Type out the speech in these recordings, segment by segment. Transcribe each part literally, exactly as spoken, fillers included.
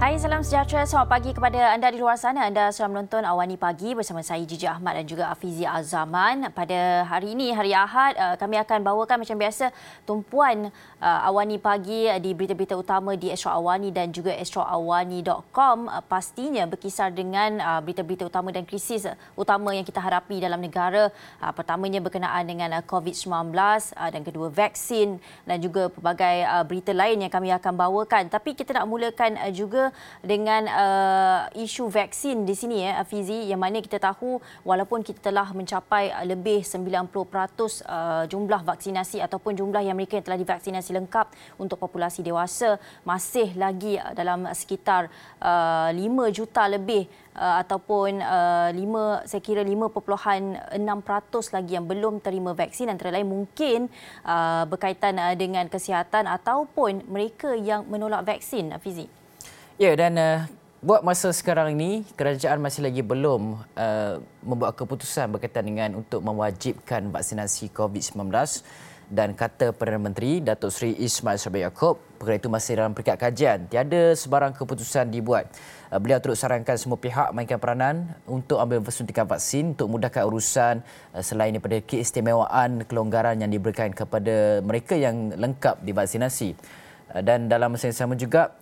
Hai, salam sejahtera. Selamat pagi kepada anda di luar sana. Anda sedang menonton Awani Pagi bersama saya Gigi Ahmad dan juga Afizi Azaman. Pada hari ini, hari Ahad, kami akan bawakan macam biasa tumpuan Awani Pagi di berita-berita utama di Astro Awani dan juga astro awani dot com. Pastinya berkisar dengan berita-berita utama dan krisis utama yang kita hadapi dalam negara. Pertamanya berkenaan dengan covid sembilan belas dan kedua vaksin dan juga pelbagai berita lain yang kami akan bawakan. Tapi kita nak mulakan juga dengan uh, isu vaksin di sini ya, Afizi, yang mana kita tahu walaupun kita telah mencapai lebih sembilan puluh peratus uh, jumlah vaksinasi ataupun jumlah yang mereka yang telah divaksinasi lengkap untuk populasi dewasa, masih lagi dalam sekitar uh, lima juta lebih uh, ataupun uh, lima saya kira lima perpuluhan enam peratus lagi yang belum terima vaksin, antara lain mungkin uh, berkaitan uh, dengan kesihatan ataupun mereka yang menolak vaksin, Afizi. Ya, dan uh, buat masa sekarang ini, kerajaan masih lagi belum uh, membuat keputusan berkaitan dengan untuk mewajibkan vaksinasi covid sembilan belas, dan kata Perdana Menteri Datuk Seri Ismail Sabri Yaakob, perkara itu masih dalam peringkat kajian. Tiada sebarang keputusan dibuat. Uh, beliau turut sarankan semua pihak mainkan peranan untuk ambil suntikan vaksin untuk memudahkan urusan uh, selain daripada keistimewaan kelonggaran yang diberikan kepada mereka yang lengkap divaksinasi. Uh, dan dalam masa yang sama juga,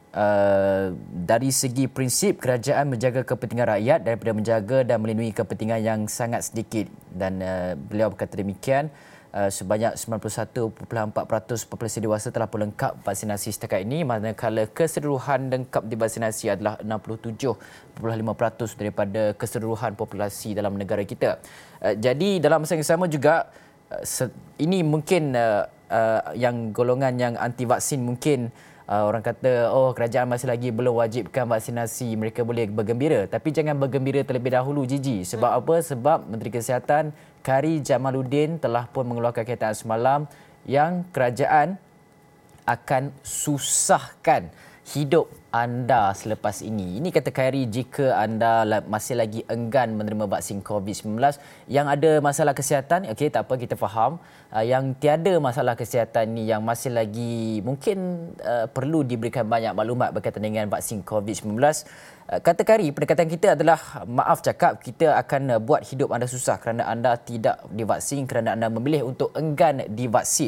Uh, dari segi prinsip, kerajaan menjaga kepentingan rakyat daripada menjaga dan melindungi kepentingan yang sangat sedikit. Dan uh, beliau berkata demikian, uh, sebanyak sembilan puluh satu perpuluhan empat peratus populasi dewasa telah pun lengkap vaksinasi setakat ini, manakala keseluruhan lengkap divaksinasi adalah enam puluh tujuh perpuluhan lima peratus daripada keseluruhan populasi dalam negara kita. Uh, jadi dalam masa yang sama juga, uh, ini mungkin uh, uh, yang golongan yang anti vaksin mungkin Uh, orang kata, oh, kerajaan masih lagi belum wajibkan vaksinasi, mereka boleh bergembira. Tapi jangan bergembira terlebih dahulu, Gigi. Sebab hmm. apa? Sebab Menteri Kesihatan Kari Jamaluddin telah pun mengeluarkan kenyataan semalam yang kerajaan akan susahkan hidup anda selepas ini. Ini kata Khairi, jika anda masih lagi enggan menerima vaksin covid sembilan belas, yang ada masalah kesihatan, okey, tak apa, kita faham. Yang tiada masalah kesihatan ni, yang masih lagi mungkin uh, perlu diberikan banyak maklumat berkaitan dengan vaksin covid sembilan belas. Uh, kata Khairi, pendekatan kita adalah, maaf cakap, kita akan uh, buat hidup anda susah kerana anda tidak divaksin, kerana anda memilih untuk enggan divaksin.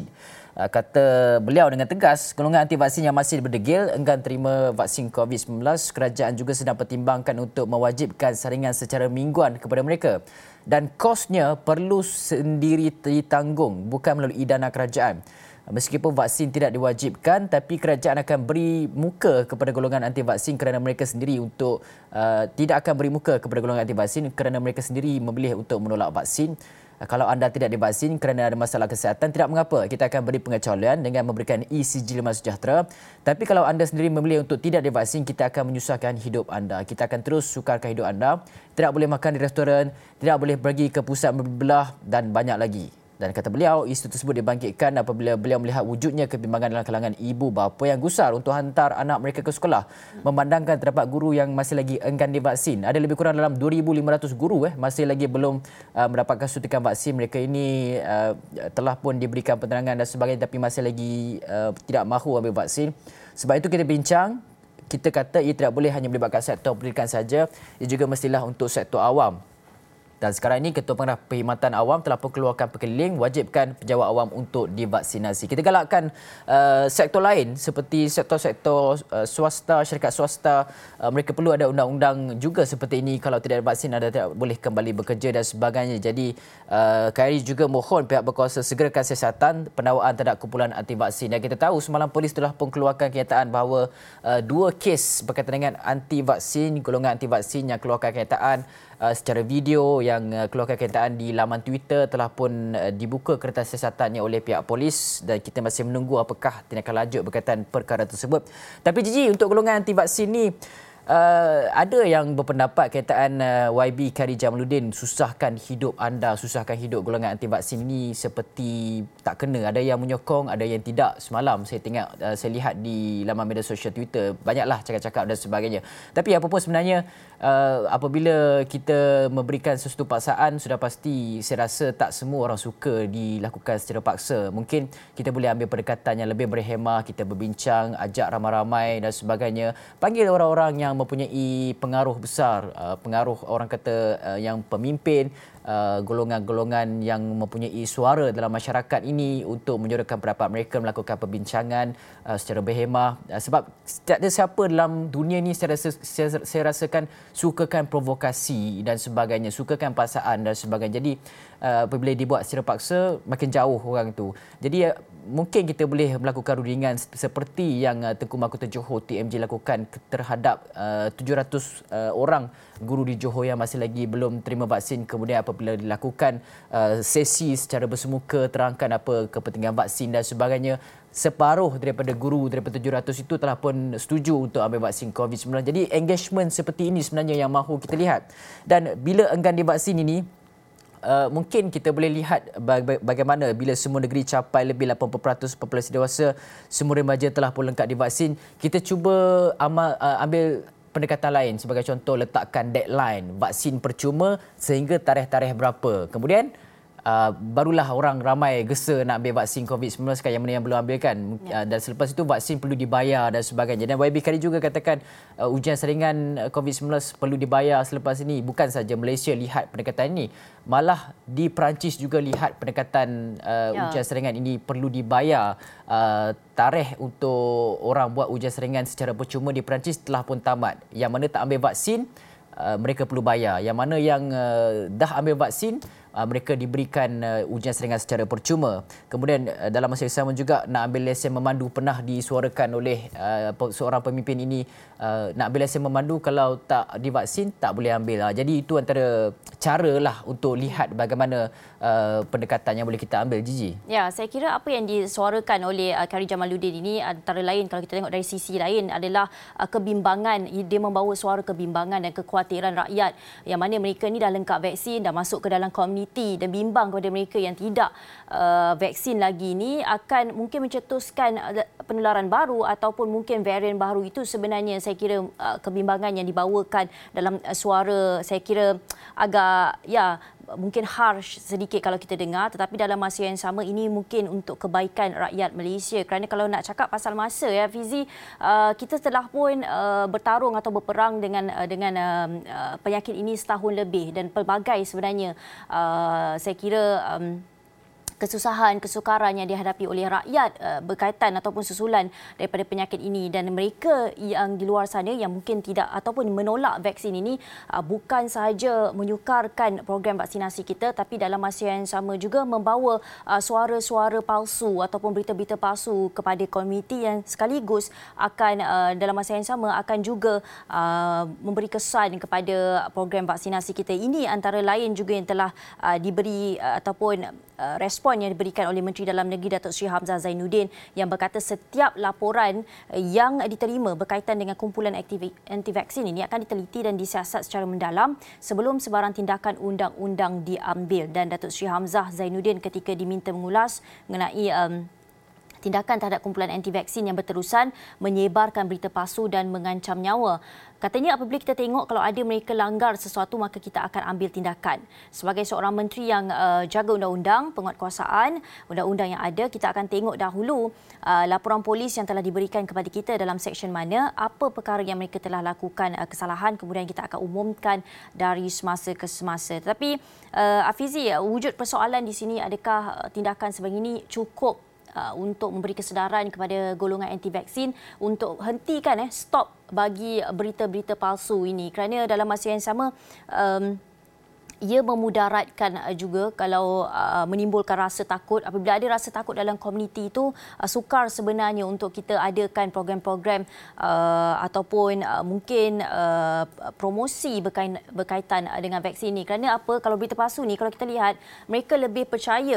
Kata beliau dengan tegas, golongan anti vaksin yang masih berdegil enggan terima vaksin covid sembilan belas, kerajaan juga sedang pertimbangkan untuk mewajibkan saringan secara mingguan kepada mereka. Dan kosnya perlu sendiri ditanggung, bukan melalui dana kerajaan. Meskipun vaksin tidak diwajibkan, tapi kerajaan akan beri muka kepada golongan anti vaksin kerana mereka sendiri untuk uh, tidak akan beri muka kepada golongan anti vaksin kerana mereka sendiri memilih untuk menolak vaksin. Kalau anda tidak divaksin kerana ada masalah kesihatan, tidak mengapa. Kita akan beri pengecualian dengan memberikan e-sijil Mas Sejahtera. Tapi kalau anda sendiri memilih untuk tidak divaksin, kita akan menyusahkan hidup anda. Kita akan terus sukarkan hidup anda. Tidak boleh makan di restoran, tidak boleh pergi ke pusat berbelah dan banyak lagi. Dan kata beliau, isu tersebut dibangkitkan apabila beliau melihat wujudnya kebimbangan dalam kalangan ibu bapa yang gusar untuk hantar anak mereka ke sekolah. Memandangkan terdapat guru yang masih lagi enggan divaksin. Ada lebih kurang dalam dua ribu lima ratus guru eh masih lagi belum uh, mendapatkan suntikan vaksin. Mereka ini uh, telah pun diberikan penerangan dan sebagainya, tapi masih lagi uh, tidak mahu ambil vaksin. Sebab itu kita bincang, kita kata ia tidak boleh hanya melibatkan sektor pendidikan saja, ia juga mestilah untuk sektor awam. Dan sekarang ini, Ketua Pengarah Perkhidmatan Awam telah pun keluarkan perkeliling wajibkan pejabat awam untuk divaksinasi. Kita galakkan uh, sektor lain seperti sektor-sektor uh, swasta, syarikat swasta. Uh, mereka perlu ada undang-undang juga seperti ini. Kalau tidak ada vaksin, anda tidak boleh kembali bekerja dan sebagainya. Jadi, uh, Khairi juga mohon pihak berkuasa segerakan siasatan pendakwaan terhadap kumpulan anti vaksin. Dan kita tahu semalam polis telah pun keluarkan kenyataan bahawa uh, dua kes berkaitan dengan anti vaksin, golongan anti vaksin yang keluarkan kenyataan Uh, secara video yang uh, keluarkan kenyataan di laman Twitter telah pun uh, dibuka kertas siasatannya oleh pihak polis, dan kita masih menunggu apakah tindakan lanjut berkaitan perkara tersebut. Tapi Gigi, untuk golongan anti vaksin ni, Uh, ada yang berpendapat kataan uh, Y B Khairy Jamaluddin, susahkan hidup anda, susahkan hidup golongan anti vaksin ini seperti tak kena. Ada yang menyokong, ada yang tidak. Semalam saya tengok, uh, saya lihat di laman media sosial Twitter, banyaklah cakap-cakap dan sebagainya. Tapi apa pun sebenarnya, uh, apabila kita memberikan sesuatu paksaan, sudah pasti saya rasa tak semua orang suka dilakukan secara paksa. Mungkin kita boleh ambil pendekatan yang lebih berhemah, kita berbincang, ajak ramai-ramai dan sebagainya. Panggil orang-orang yang mempunyai pengaruh besar, uh, pengaruh orang kata uh, yang pemimpin, uh, golongan-golongan yang mempunyai suara dalam masyarakat ini untuk menyuarakan pendapat mereka, melakukan perbincangan uh, secara berhemah. Uh, sebab tak ada siapa dalam dunia ni saya, rasa, saya, saya rasakan sukakan provokasi dan sebagainya, sukakan paksaan dan sebagainya. Jadi uh, apabila dibuat secara paksa, makin jauh orang tu. Jadi uh, mungkin kita boleh melakukan rundingan seperti yang uh, Tengku Mahkota Johor T M J lakukan terhadap uh, tujuh ratus uh, orang guru di Johor yang masih lagi belum terima vaksin. Kemudian apabila dilakukan uh, sesi secara bersemuka, terangkan apa kepentingan vaksin dan sebagainya, separuh daripada guru daripada tujuh ratus itu telah pun setuju untuk ambil vaksin covid sembilan belas. Jadi engagement seperti ini sebenarnya yang mahu kita lihat. Dan bila enggan divaksin ini, Uh, mungkin kita boleh lihat baga- bagaimana bila semua negeri capai lebih lapan puluh peratus populasi dewasa, semua remaja telah pun lengkap divaksin. Kita cuba amal, uh, ambil pendekatan lain. Sebagai contoh, letakkan deadline vaksin percuma sehingga tarikh-tarikh berapa. Kemudian Uh, barulah orang ramai gesa nak ambil vaksin covid sembilan belas kan, yang mana yang belum ambil kan. Ya. Uh, dan selepas itu vaksin perlu dibayar dan sebagainya. Dan Y B Khairy juga katakan uh, ujian saringan covid sembilan belas perlu dibayar selepas ini. Bukan saja Malaysia lihat pendekatan ini, malah di Perancis juga lihat pendekatan uh, ya. ujian saringan ini perlu dibayar. Uh, tarikh untuk orang buat ujian saringan secara percuma di Perancis telah pun tamat. Yang mana tak ambil vaksin, uh, mereka perlu bayar. Yang mana yang uh, dah ambil vaksin, Uh, mereka diberikan uh, ujian saringan secara percuma. Kemudian uh, dalam masa yang sama juga, nak ambil lesen memandu pernah disuarakan oleh uh, seorang pemimpin ini, uh, nak ambil lesen memandu kalau tak divaksin tak boleh ambil. Uh, jadi itu antara cara lah untuk lihat bagaimana uh, pendekatan yang boleh kita ambil, Gigi. Ya, saya kira apa yang disuarakan oleh uh, Khairy Jamaluddin ini antara lain, kalau kita tengok dari sisi lain, adalah uh, kebimbangan. Dia membawa suara kebimbangan dan kekhawatiran rakyat yang mana mereka ni dah lengkap vaksin, dah masuk ke dalam komuniti, dan bimbang kepada mereka yang tidak uh, vaksin lagi ni akan mungkin mencetuskan uh, penularan baru ataupun mungkin varian baru. Itu sebenarnya saya kira uh, kebimbangan yang dibawakan dalam uh, suara, saya kira agak ya mungkin harsh sedikit kalau kita dengar, tetapi dalam masa yang sama ini mungkin untuk kebaikan rakyat Malaysia. Kerana kalau nak cakap pasal masa, ya Fizi, uh, kita telah pun uh, bertarung atau berperang dengan uh, dengan uh, uh, penyakit ini setahun lebih, dan pelbagai sebenarnya uh, saya kira um, kesusahan, kesukaran yang dihadapi oleh rakyat uh, berkaitan ataupun susulan daripada penyakit ini. Dan mereka yang di luar sana yang mungkin tidak ataupun menolak vaksin ini uh, bukan sahaja menyukarkan program vaksinasi kita, tapi dalam masa yang sama juga membawa uh, suara-suara palsu ataupun berita-berita palsu kepada komuniti yang sekaligus akan uh, dalam masa yang sama akan juga uh, memberi kesan kepada program vaksinasi kita. Ini antara lain juga yang telah uh, diberi uh, ataupun uh, respon yang diberikan oleh Menteri Dalam Negeri Datuk Seri Hamzah Zainuddin, yang berkata setiap laporan yang diterima berkaitan dengan kumpulan anti-vaksin ini akan diteliti dan disiasat secara mendalam sebelum sebarang tindakan undang-undang diambil. Dan Datuk Seri Hamzah Zainuddin ketika diminta mengulas mengenai um, tindakan terhadap kumpulan anti-vaksin yang berterusan menyebarkan berita palsu dan mengancam nyawa, katanya apabila kita tengok kalau ada mereka langgar sesuatu, maka kita akan ambil tindakan. Sebagai seorang menteri yang uh, jaga undang-undang, penguatkuasaan undang-undang yang ada, kita akan tengok dahulu uh, laporan polis yang telah diberikan kepada kita dalam seksyen mana, apa perkara yang mereka telah lakukan uh, kesalahan, kemudian kita akan umumkan dari semasa ke semasa. Tetapi uh, Afizi, uh, wujud persoalan di sini, adakah uh, tindakan sebegini cukup Uh, untuk memberi kesedaran kepada golongan anti-vaksin untuk hentikan eh stop bagi berita-berita palsu ini? Kerana dalam masa yang sama um, ia memudaratkan uh, juga kalau uh, menimbulkan rasa takut. Apabila ada rasa takut dalam komuniti itu, uh, sukar sebenarnya untuk kita adakan program-program uh, ataupun uh, mungkin uh, promosi berkaitan, berkaitan dengan vaksin ini. Kerana apa? Kalau berita palsu ni, kalau kita lihat, mereka lebih percaya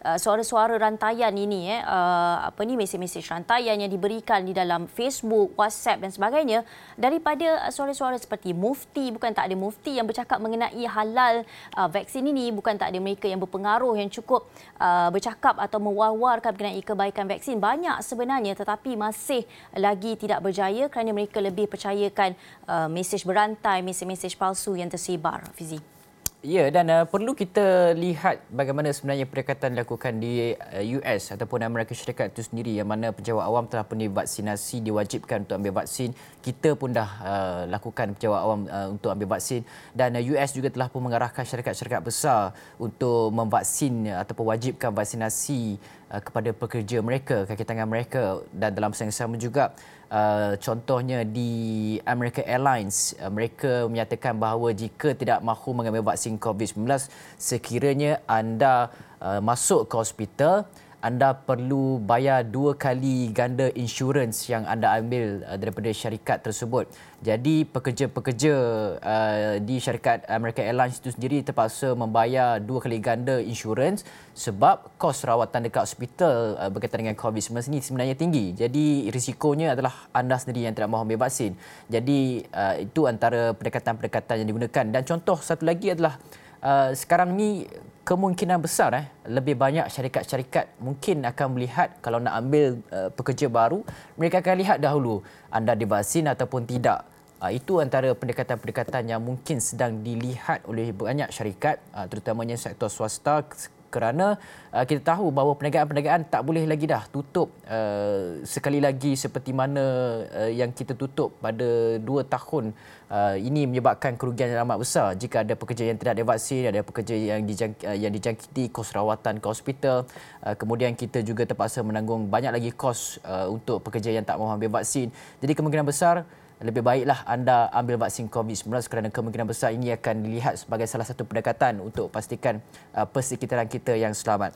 uh, suara-suara rantaian ini, eh, uh, apa ni mesej-mesej rantaian yang diberikan di dalam Facebook, WhatsApp dan sebagainya, daripada uh, suara-suara seperti mufti, bukan tak ada mufti yang bercakap mengenai halal uh, vaksin ini, bukan tak ada mereka yang berpengaruh yang cukup uh, bercakap atau mewawarkan mengenai kebaikan vaksin. Banyak sebenarnya, tetapi masih lagi tidak berjaya kerana mereka lebih percayakan uh, mesej berantai, mesej-mesej palsu yang tersebar. Fizi. Ya, dan uh, perlu kita lihat bagaimana sebenarnya pendekatan dilakukan di uh, U S ataupun Amerika Syarikat itu sendiri, yang mana pejabat awam telah pun divaksinasi, diwajibkan untuk ambil vaksin. Kita pun dah uh, lakukan pejabat awam uh, untuk ambil vaksin, dan uh, U S juga telah pun mengarahkan syarikat-syarikat besar untuk memvaksin uh, ataupun wajibkan vaksinasi uh, kepada pekerja mereka, kaki tangan mereka. Dan dalam masa yang sama juga, Uh, contohnya di American Airlines, uh, mereka menyatakan bahawa jika tidak mahu mengambil vaksin covid sembilan belas, sekiranya anda uh, masuk ke hospital, anda perlu bayar dua kali ganda insurans yang anda ambil uh, daripada syarikat tersebut. Jadi pekerja-pekerja uh, di syarikat American Airlines itu sendiri terpaksa membayar dua kali ganda insurans sebab kos rawatan dekat hospital uh, berkaitan dengan covid sembilan belas ini sebenarnya tinggi. Jadi risikonya adalah anda sendiri yang tidak mahu ambil vaksin. Jadi uh, itu antara pendekatan-pendekatan yang digunakan. Dan contoh satu lagi adalah uh, sekarang ni kemungkinan besar eh lebih banyak syarikat-syarikat mungkin akan melihat, kalau nak ambil uh, pekerja baru, mereka akan lihat dahulu anda divaksin ataupun tidak. Uh, itu antara pendekatan-pendekatan yang mungkin sedang dilihat oleh banyak syarikat, uh, terutamanya sektor swasta, kerana uh, kita tahu bahawa perniagaan-perniagaan tak boleh lagi dah tutup uh, sekali lagi seperti mana uh, yang kita tutup pada dua tahun. Uh, ini menyebabkan kerugian yang amat besar jika ada pekerja yang tidak divaksin, ada pekerja yang, dijang, uh, yang dijangkiti kos rawatan ke hospital. Uh, kemudian kita juga terpaksa menanggung banyak lagi kos uh, untuk pekerja yang tak mahu ambil vaksin. Jadi kemungkinan besar lebih baiklah anda ambil vaksin covid sembilan belas kerana kemungkinan besar ini akan dilihat sebagai salah satu pendekatan untuk pastikan uh, persekitaran kita yang selamat.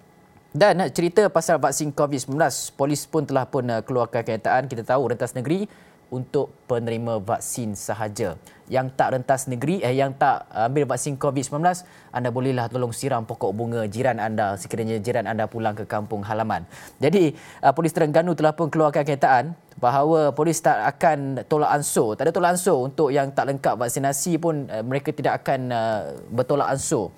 Dan cerita pasal vaksin covid sembilan belas, polis pun telah pun uh, keluarkan kenyataan. Kita tahu rentas negeri untuk penerima vaksin sahaja. Yang tak rentas negeri, eh, yang tak ambil vaksin covid sembilan belas, anda bolehlah tolong siram pokok bunga jiran anda sekiranya jiran anda pulang ke kampung halaman. Jadi, uh, Polis Terengganu telah pun keluarkan kenyataan bahawa polis tak akan tolak ansur. Tak ada tolak ansur untuk yang tak lengkap vaksinasi pun, uh, mereka tidak akan uh, bertolak ansur.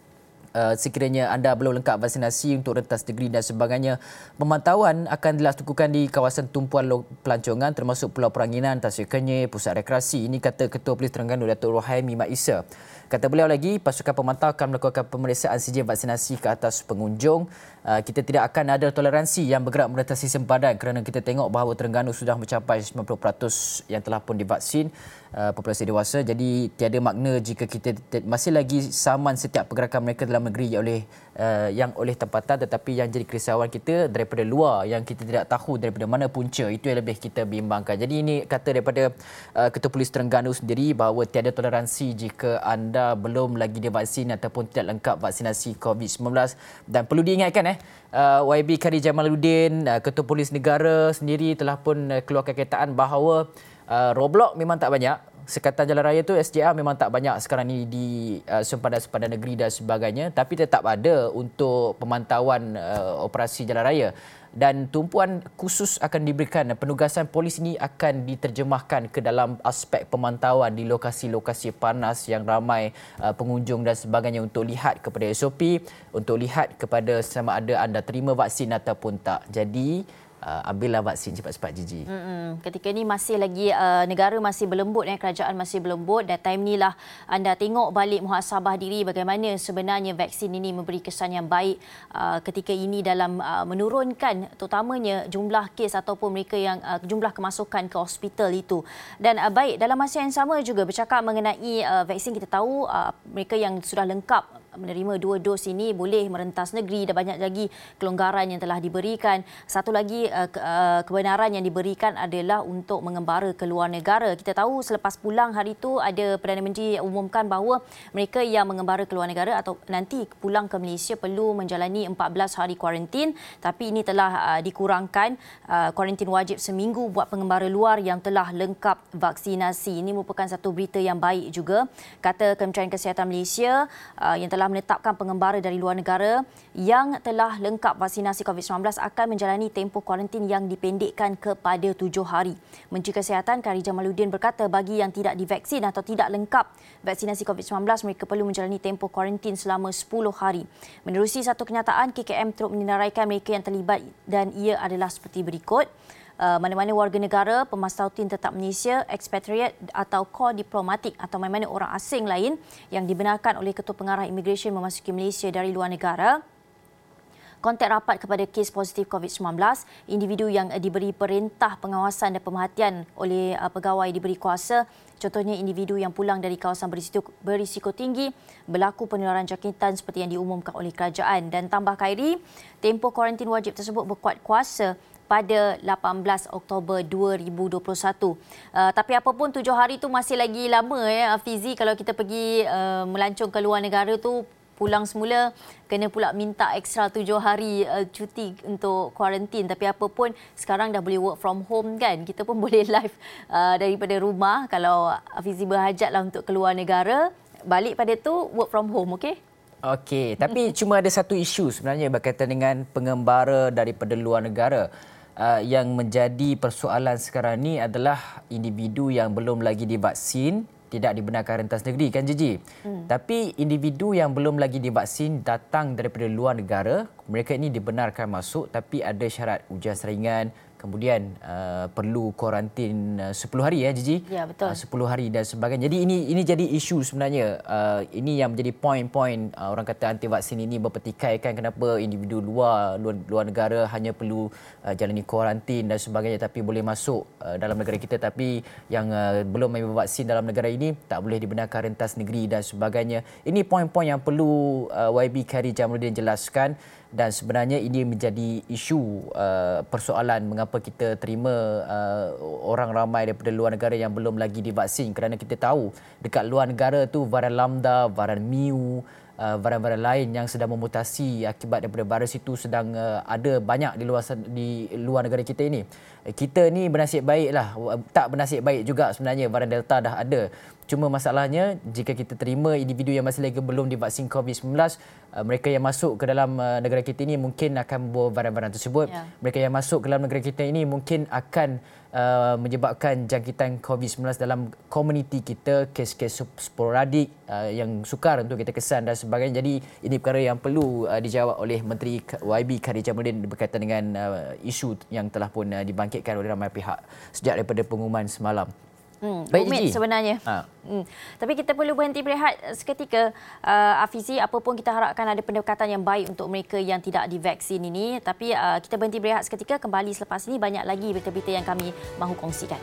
Uh, sekiranya anda belum lengkap vaksinasi untuk rentas negeri dan sebagainya. Pemantauan akan dilakukan di kawasan tumpuan pelancongan termasuk Pulau Peranginan, Tasik Kenyir, Pusat Rekreasi. Ini kata Ketua Polis Terengganu Datuk Rohaimi Mat Isa. Kata beliau lagi, pasukan pemantau akan melakukan pemeriksaan sijil vaksinasi ke atas pengunjung. Uh, kita tidak akan ada toleransi yang bergerak merentasi sempadan kerana kita tengok bahawa Terengganu sudah mencapai sembilan puluh peratus yang telah pun divaksin uh, populasi dewasa. Jadi tiada makna jika kita masih lagi saman setiap pergerakan mereka dalam negeri oleh uh, yang oleh tempatan, tetapi yang jadi kerisauan kita daripada luar yang kita tidak tahu daripada mana punca. Itu yang lebih kita bimbangkan. Jadi ini kata daripada uh, Ketua Polis Terengganu sendiri bahawa tiada toleransi jika anda belum lagi divaksin ataupun tidak lengkap vaksinasi covid sembilan belas. Dan perlu diingatkan eh uh, Y B Kari Jamaluddin, uh, Ketua Polis Negara sendiri telah pun uh, keluarkan kenyataan bahawa uh, roadblock memang tak banyak. Sekatan jalan raya tu S J R memang tak banyak sekarang ni di uh, sempadan-sempadan negeri dan sebagainya, tapi tetap ada untuk pemantauan uh, operasi jalan raya. Dan tumpuan khusus akan diberikan, penugasan polis ini akan diterjemahkan ke dalam aspek pemantauan di lokasi-lokasi panas yang ramai uh, pengunjung dan sebagainya untuk lihat kepada S O P, untuk lihat kepada sama ada anda terima vaksin ataupun tak. Jadi Uh, ambillah vaksin cepat-cepat, Gigi. Mm-mm. Ketika ini masih lagi uh, negara masih berlembut, eh, kerajaan masih berlembut, dan time inilah anda tengok balik muhasabah diri bagaimana sebenarnya vaksin ini memberi kesan yang baik uh, ketika ini dalam uh, menurunkan terutamanya jumlah kes ataupun mereka yang uh, jumlah kemasukan ke hospital itu. Dan uh, baik, dalam masa yang sama juga bercakap mengenai uh, vaksin, kita tahu uh, mereka yang sudah lengkap menerima dua dos ini boleh merentas negeri dan banyak lagi kelonggaran yang telah diberikan. Satu lagi uh, ke, uh, kebenaran yang diberikan adalah untuk mengembara ke luar negara. Kita tahu selepas pulang hari itu ada Perdana Menteri umumkan bahawa mereka yang mengembara ke luar negara atau nanti pulang ke Malaysia perlu menjalani empat belas hari kuarantin, tapi ini telah uh, dikurangkan uh, kuarantin wajib seminggu buat pengembara luar yang telah lengkap vaksinasi. Ini merupakan satu berita yang baik juga. Kata Kementerian Kesihatan Malaysia uh, yang telah telah menetapkan pengembara dari luar negara yang telah lengkap vaksinasi covid sembilan belas akan menjalani tempoh kuarantin yang dipendekkan kepada tujuh hari. Menteri Kesihatan Khairy Jamaluddin berkata bagi yang tidak divaksin atau tidak lengkap vaksinasi covid sembilan belas, mereka perlu menjalani tempoh kuarantin selama sepuluh hari. Menerusi satu kenyataan, K K M turut menyenaraikan mereka yang terlibat dan ia adalah seperti berikut. Uh, mana-mana warga negara, pemastautin tetap Malaysia, expatriate atau kor diplomatik atau mana-mana orang asing lain yang dibenarkan oleh Ketua Pengarah Imigresen memasuki Malaysia dari luar negara, kontak rapat kepada kes positif covid sembilan belas, individu yang diberi perintah pengawasan dan pemerhatian oleh uh, pegawai diberi kuasa, contohnya individu yang pulang dari kawasan berisiko, berisiko tinggi, berlaku penularan jangkitan seperti yang diumumkan oleh kerajaan. Dan tambah Khairy, tempoh kuarantin wajib tersebut berkuat kuasa pada lapan belas Oktober dua ribu dua puluh satu. Uh, tapi apapun tujuh hari tu masih lagi lama ya Fizi. Kalau kita pergi uh, melancong ke luar negara tu, pulang semula kena pula minta ekstra tujuh hari uh, cuti untuk kuarantin. Tapi apapun sekarang dah boleh work from home kan. Kita pun boleh live uh, daripada rumah. Kalau Fizi berhajatlah untuk keluar negara, balik pada tu work from home, okey? Okey, tapi cuma ada satu isu sebenarnya berkaitan dengan pengembara daripada luar negara. Uh, yang menjadi persoalan sekarang ni adalah individu yang belum lagi divaksin, tidak dibenarkan rentas negeri, kan Gigi? Hmm. Tapi individu yang belum lagi divaksin datang daripada luar negara, mereka ini dibenarkan masuk tapi ada syarat ujian saringan, kemudian uh, perlu kuarantin uh, sepuluh hari ya Gigi? Ya, betul. Uh, sepuluh hari dan sebagainya. Jadi ini ini jadi isu sebenarnya. Uh, ini yang menjadi poin-poin uh, orang kata anti vaksin ini berpetikai kan, kenapa individu luar luar, luar negara hanya perlu uh, jalani kuarantin dan sebagainya tapi boleh masuk uh, dalam negara kita, tapi yang uh, belum bervaksin dalam negara ini tak boleh dibenarkan rentas negeri dan sebagainya. Ini poin-poin yang perlu uh, Y B Khairy Jamaluddin jelaskan. Dan sebenarnya ini menjadi isu uh, persoalan mengapa kita terima uh, orang ramai daripada luar negara yang belum lagi divaksin, kerana kita tahu dekat luar negara tu varian Lambda, varian Mu, uh, varian-varian lain yang sedang memutasi akibat daripada virus itu sedang uh, ada banyak di luar di luar negara kita ini. Kita ni bernasib baiklah, tak bernasib baik juga sebenarnya, varian Delta dah ada. Cuma masalahnya jika kita terima individu yang masih lagi belum divaksin covid sembilan belas, mereka yang masuk ke dalam negara kita ini mungkin akan membawa varian-varian tersebut. Ya. Mereka yang masuk ke dalam negara kita ini mungkin akan uh, menyebabkan jangkitan covid sembilan belas dalam komuniti kita, kes-kes sporadik uh, yang sukar untuk kita kesan dan sebagainya. Jadi ini perkara yang perlu uh, dijawab oleh Menteri Y B Khairy Jamaluddin berkaitan dengan uh, isu yang telah pun uh, dibangkitkan oleh ramai pihak sejak daripada pengumuman semalam. Hmm, rumit sebenarnya. Ha. Hmm. Tapi kita perlu berhenti berehat seketika. Uh, Afizi, apa pun kita harapkan ada pendekatan yang baik untuk mereka yang tidak divaksin ini. Tapi uh, kita berhenti berehat seketika. Kembali selepas ini, banyak lagi berita-berita yang kami mahu kongsikan.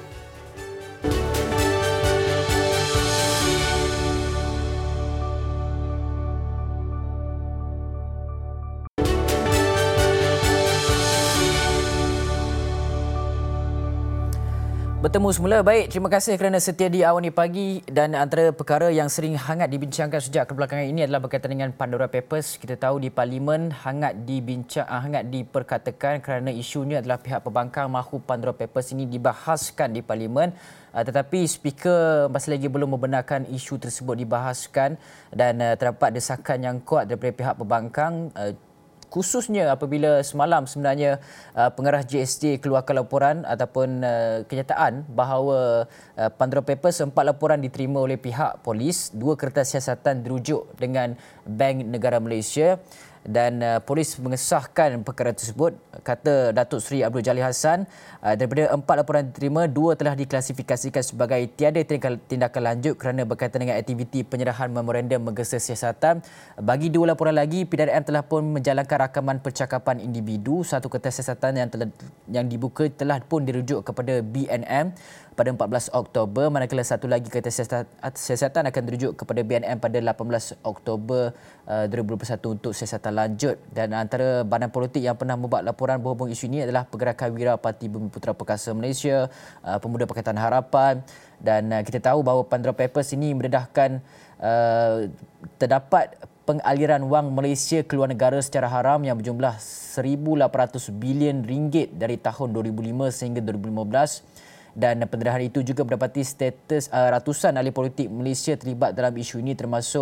Bertemu semula. Baik, terima kasih kerana setia di Awani Pagi. Dan antara perkara yang sering hangat dibincangkan sejak kebelakangan ini adalah berkaitan dengan Pandora Papers. Kita tahu di Parlimen hangat dibincang, hangat diperkatakan kerana isunya adalah pihak pembangkang mahu Pandora Papers ini dibahaskan di Parlimen. Uh, tetapi Speaker masih lagi belum membenarkan isu tersebut dibahaskan dan uh, terdapat desakan yang kuat daripada pihak pembangkang. Uh, Khususnya apabila semalam sebenarnya uh, pengarah J S J keluarkan laporan ataupun uh, kenyataan bahawa uh, Pandora Papers empat laporan diterima oleh pihak polis, dua kertas siasatan dirujuk dengan Bank Negara Malaysia dan uh, polis mengesahkan perkara tersebut. Kata Datuk Seri Abdul Jalil Hassan, uh, daripada empat laporan diterima, dua telah diklasifikasikan sebagai tiada tindakan lanjut kerana berkaitan dengan aktiviti penyerahan memorandum menggesa siasatan. Bagi dua laporan lagi, P D R M telah pun menjalankan rakaman percakapan individu. Satu kertas siasatan yang telah yang dibuka telah pun dirujuk kepada B N M pada empat belas Oktober, manakala satu lagi kertas siasatan akan dirujuk kepada B N M pada lapan belas Oktober uh, dua ribu dua puluh satu untuk siasatan lanjut. Dan antara badan politik yang pernah membuat laporan berhubung isu ini adalah Pergerakan Wira Parti Bumi Putera Perkasa Malaysia, uh, Pemuda Pakatan Harapan, dan uh, kita tahu bahawa Pandora Papers ini mendedahkan uh, terdapat pengaliran wang Malaysia ke luar negara secara haram yang berjumlah seribu lapan ratus bilion ringgit dari tahun dua ribu lima sehingga dua ribu lima belas. Dan pendedahan itu juga mendapati status uh, ratusan ahli politik Malaysia terlibat dalam isu ini, termasuk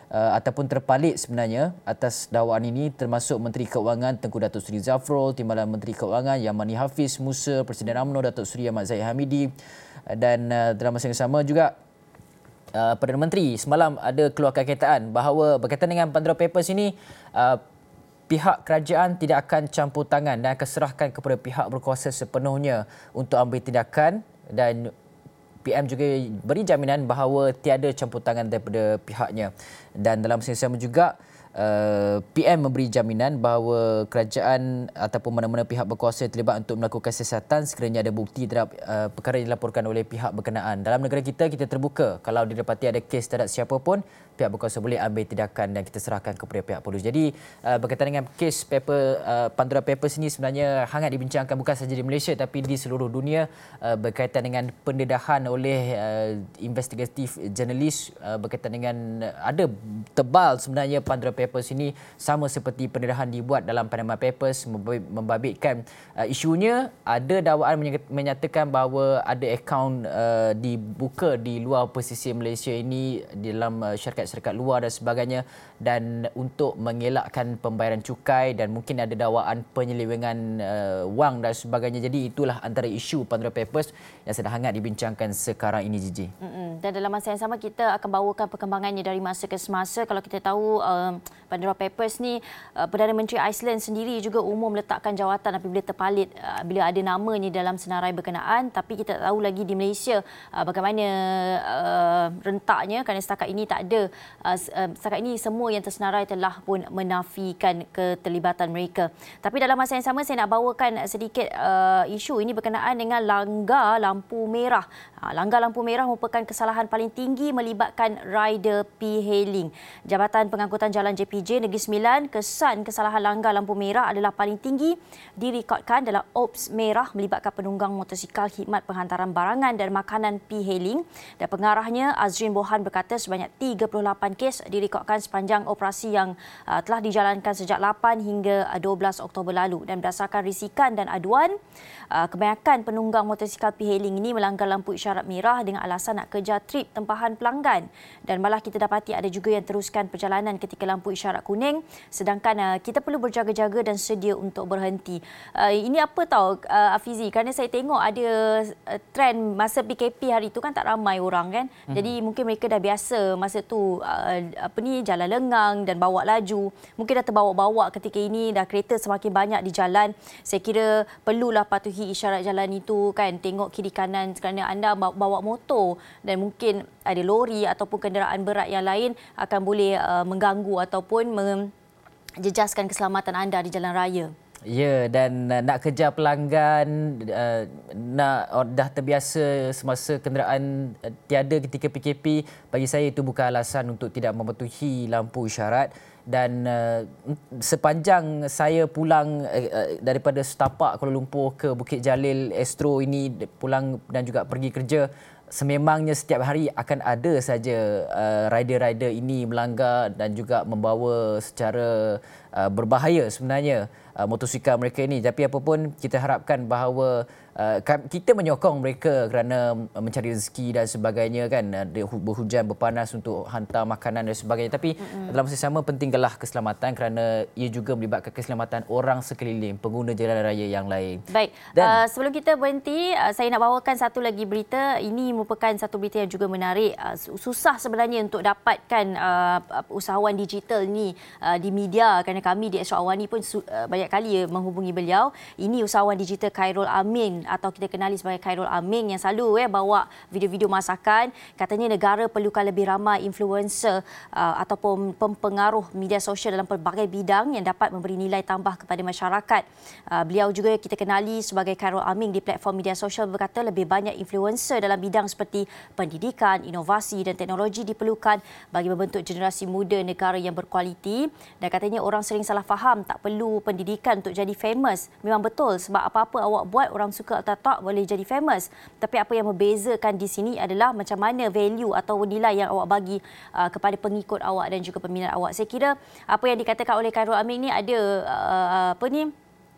uh, ataupun terpalit sebenarnya atas dakwaan ini, termasuk Menteri Keuangan Tengku Datuk Seri Zafrul, Timbalan Menteri Keuangan Yamani Hafiz Musa, Presiden UMNO Datuk Seri Ahmad Zahid Hamidi, dan uh, dalam masa yang sama juga uh, Perdana Menteri semalam ada keluarkan kenyataan bahawa berkaitan dengan Pandora Papers ini, uh, pihak kerajaan tidak akan campur tangan dan akan serahkan kepada pihak berkuasa sepenuhnya untuk ambil tindakan, dan P M juga beri jaminan bahawa tiada campur tangan daripada pihaknya. Dan dalam masa yang sama juga, Uh, P M memberi jaminan bahawa kerajaan ataupun mana-mana pihak berkuasa terlibat untuk melakukan siasatan sekiranya ada bukti terhadap uh, perkara yang dilaporkan oleh pihak berkenaan. Dalam negara kita, kita terbuka. Kalau didapati ada kes terhadap siapa pun, pihak berkuasa boleh ambil tindakan dan kita serahkan kepada pihak polis. Jadi uh, berkaitan dengan kes paper uh, Pandora Papers ini sebenarnya hangat dibincangkan bukan sahaja di Malaysia tapi di seluruh dunia, uh, berkaitan dengan pendedahan oleh uh, investigatif jurnalis uh, berkaitan dengan uh, ada tebal sebenarnya Pandora Papers Papers ini sama seperti pendedahan dibuat dalam Panama Papers, membabitkan uh, isunya ada dakwaan menyatakan bahawa ada akaun uh, dibuka di luar pesisir Malaysia ini di dalam uh, syarikat-syarikat luar dan sebagainya, dan untuk mengelakkan pembayaran cukai, dan mungkin ada dakwaan penyelewengan uh, wang dan sebagainya. Jadi itulah antara isu Pandora Papers yang sedang hangat dibincangkan sekarang ini, Gigi. Mm-mm. Dan dalam masa yang sama kita akan bawakan perkembangannya dari masa ke semasa. Kalau kita tahu um, Pandora Papers ni, uh, Perdana Menteri Iceland sendiri juga umum meletakkan jawatan apabila terpalit uh, bila ada namanya dalam senarai berkenaan, tapi kita tahu lagi di Malaysia uh, bagaimana uh, rentaknya, kerana setakat ini tak ada uh, setakat ini semua yang tersenarai telah pun menafikan keterlibatan mereka. Tapi dalam masa yang sama saya nak bawakan sedikit uh, isu ini berkenaan dengan langgar lampu merah. Uh, langgar lampu merah merupakan kesalahan paling tinggi melibatkan rider P-hailing. Jabatan Pengangkutan Jalan J P J Negeri Sembilan, kesan kesalahan langgar lampu merah adalah paling tinggi direkodkan dalam Ops Merah melibatkan penunggang motosikal khidmat penghantaran barangan dan makanan P-hailing, dan pengarahnya Azrin Bohan berkata sebanyak tiga puluh lapan kes direkodkan sepanjang operasi yang uh, telah dijalankan sejak lapan hingga dua belas Oktober lalu, dan berdasarkan risikan dan aduan, uh, kebanyakan penunggang motosikal P-hailing ini melanggar lampu isyarat merah dengan alasan nak kejar trip tempahan pelanggan, dan malah kita dapati ada juga yang teruskan perjalanan ketika lampu isyarat kuning, sedangkan uh, kita perlu berjaga-jaga dan sedia untuk berhenti. Uh, ini apa tahu uh, Afizi, kerana saya tengok ada uh, trend masa P K P hari itu kan tak ramai orang kan. Hmm. Jadi mungkin mereka dah biasa masa tu uh, apa ni jalan lengang dan bawa laju. Mungkin dah terbawa-bawa ketika ini, dah kereta semakin banyak di jalan. Saya kira perlulah patuhi isyarat jalan itu kan, tengok kiri kanan kerana anda bawa motor dan mungkin ada lori ataupun kenderaan berat yang lain akan boleh uh, mengganggu ataupun menjejaskan keselamatan anda di jalan raya. Ya, dan uh, nak kejar pelanggan, uh, nak uh, dah terbiasa semasa kenderaan uh, tiada ketika P K P, bagi saya itu bukan alasan untuk tidak mematuhi lampu isyarat. Dan uh, sepanjang saya pulang uh, uh, daripada Setapak Kuala Lumpur ke Bukit Jalil Astro ini, pulang dan juga pergi kerja, sememangnya setiap hari akan ada saja uh, rider-rider ini melanggar dan juga membawa secara uh, berbahaya sebenarnya uh, motosikal mereka ini. Tapi apapun, kita harapkan bahawa uh, kita menyokong mereka kerana mencari rezeki dan sebagainya kan, ada berhujan berpanas untuk hantar makanan dan sebagainya. Tapi mm-hmm. dalam masa sama pentinglah keselamatan kerana ia juga melibatkan keselamatan orang sekeliling, pengguna jalan raya yang lain. Baik, dan, uh, sebelum kita berhenti, uh, saya nak bawakan satu lagi berita. Ini merupakan satu berita yang juga menarik. Uh, susah sebenarnya untuk dapatkan uh, usahawan digital ni uh, di media, kerana kami di Astro Awani pun uh, banyak kali uh, menghubungi beliau. Ini usahawan digital Khairul Amin, atau kita kenali sebagai Khairul Amin, yang selalu eh, bawa video-video masakan. Katanya negara perlukan lebih ramai influencer uh, ataupun pempengaruh media sosial dalam pelbagai bidang yang dapat memberi nilai tambah kepada masyarakat. Uh, beliau juga kita kenali sebagai Khairul Amin di platform media sosial berkata lebih banyak influencer dalam bidang seperti pendidikan, inovasi dan teknologi diperlukan bagi membentuk generasi muda negara yang berkualiti. Dan katanya orang sering salah faham tak perlu pendidikan untuk jadi famous. Memang betul, sebab apa-apa awak buat, orang suka atau tak, boleh jadi famous. Tapi apa yang membezakan di sini adalah macam mana value atau nilai yang awak bagi uh, kepada pengikut awak dan juga peminat awak. Saya kira apa yang dikatakan oleh Khairul Amin ni ada uh, apa ni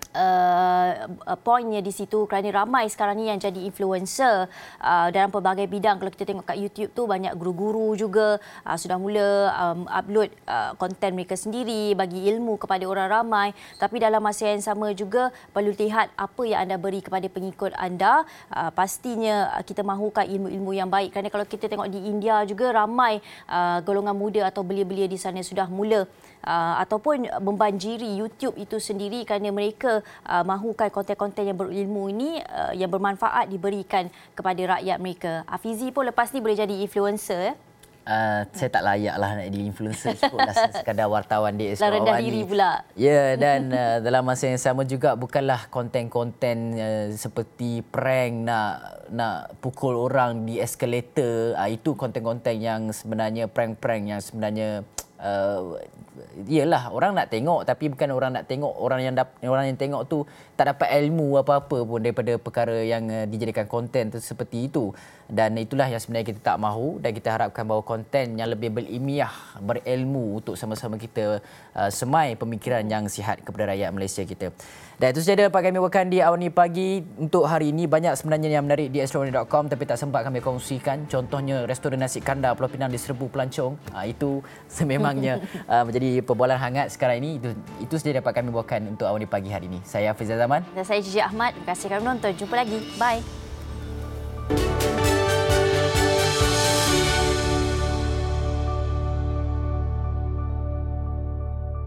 Uh, poinnya di situ kerana ramai sekarang ni yang jadi influencer uh, dalam pelbagai bidang. Kalau kita tengok kat YouTube tu banyak guru-guru juga uh, sudah mula um, upload uh, konten mereka sendiri bagi ilmu kepada orang ramai. Tapi dalam masa yang sama juga perlu lihat apa yang anda beri kepada pengikut anda. Uh, pastinya uh, kita mahukan ilmu-ilmu yang baik, kerana kalau kita tengok di India juga ramai uh, golongan muda atau belia-belia di sana sudah mula Uh, ataupun membanjiri YouTube itu sendiri kerana mereka uh, mahukan konten-konten yang berilmu ini uh, yang bermanfaat diberikan kepada rakyat mereka. Afizi pun lepas ni boleh jadi influencer. Eh? Uh, saya tak layak lah nak jadi influencer, cukuplah sekadar wartawan di Astro Awani. Rendah diri pula. Ya, dan uh, dalam masa yang sama juga bukanlah konten-konten uh, seperti prank nak nak pukul orang di eskalator. Uh, itu konten-konten yang sebenarnya prank-prank yang sebenarnya Uh, iyalah orang nak tengok, tapi bukan orang nak tengok orang yang dap, orang yang tengok tu tak dapat ilmu apa-apa pun daripada perkara yang uh, dijadikan konten tu seperti itu. Dan itulah yang sebenarnya kita tak mahu, dan kita harapkan bahawa konten yang lebih berilmiah, berilmu untuk sama-sama kita uh, semai pemikiran yang sihat kepada rakyat Malaysia kita. Dan itu saja dapat kami bawakan di Awani Pagi untuk hari ini. Banyak sebenarnya yang menarik di astro awani dot com tapi tak sempat kami kongsikan. Contohnya restoran nasi kandar Pulau Pinang di Serbu Pelancong. Uh, itu sememangnya uh, menjadi perbualan hangat sekarang ini. Itu, itu saja dapat kami bawakan untuk Awani Pagi hari ini. Saya Hafiz Azaman. Dan saya Gigi Ahmad. Terima kasih kerana menonton. Jumpa lagi. Bye.